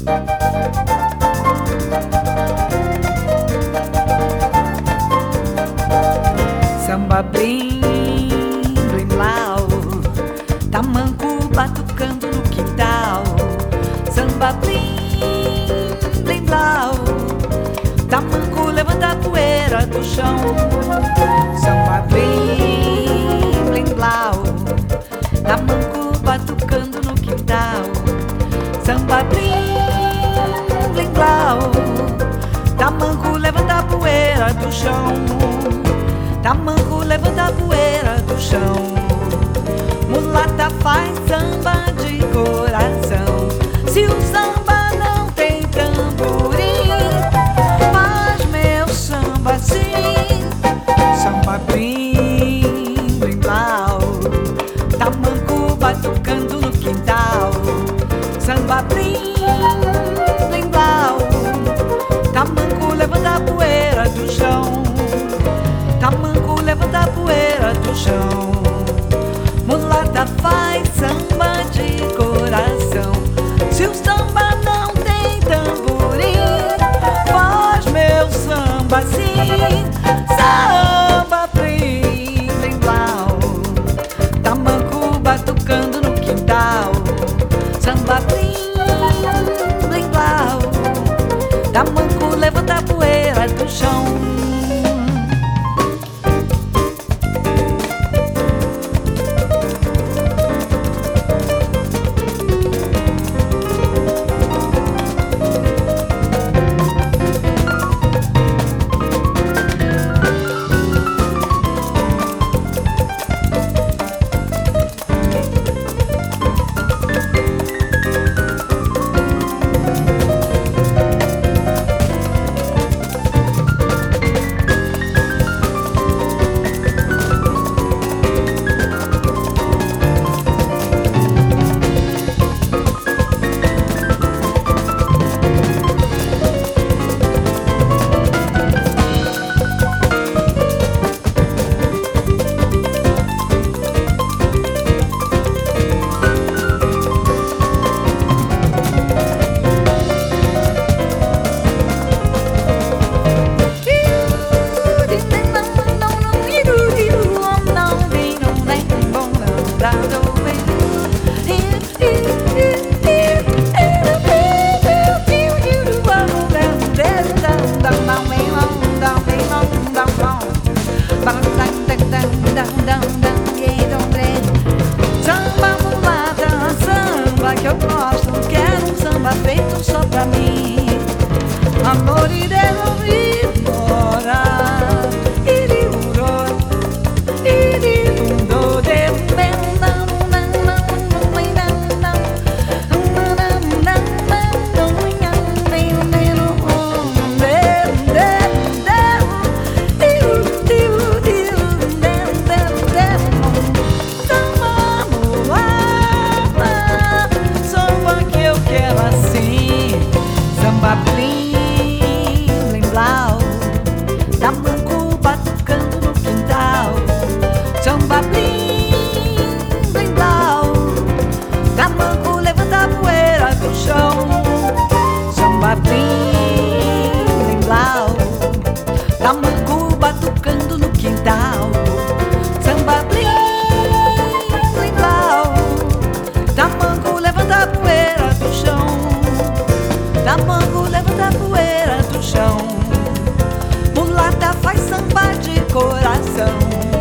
Samba blim, blim blau, tamanco batucando no quintal. Samba blim, blim blau, tamanco levanta a poeira do chão. Samba blim, blim blau, tamanco batucando no quintal. Samba blim, blim blau, tamanco levanta a poeira do chão. Tamanco levanta a poeira do chão. Mulata faz samba de coração. Se o samba não tem tamborim, faz meu samba assim. Samba blim, blim blau, tamanco batucando no quintal. Samba blim, blim blau, tamanco levanta a poeira do chão. Tamanco levanta a poeira do chão. Mulata faz samba de coração. Se o samba não tem tamborim, faz meu samba assim. Samba blim, blim blau, tamanco batucando no quintal. Samba blim, blim blau, tamanco levanta a poeira do chão. Samba mulata, samba que eu gosto. Quero um samba feito só pra mim. Amor e embora. Samba blim, blim blau, tamanco batucando no quintal. Samba blim, blim blau, tamanco levanta a poeira do chão. Samba blim, blim blau, tamanco batucando no quintal. Samba blim, blim blau, tamanco levanta a poeira do chão. Tamanco levanta a poeira do chão. Mulata faz samba de coração.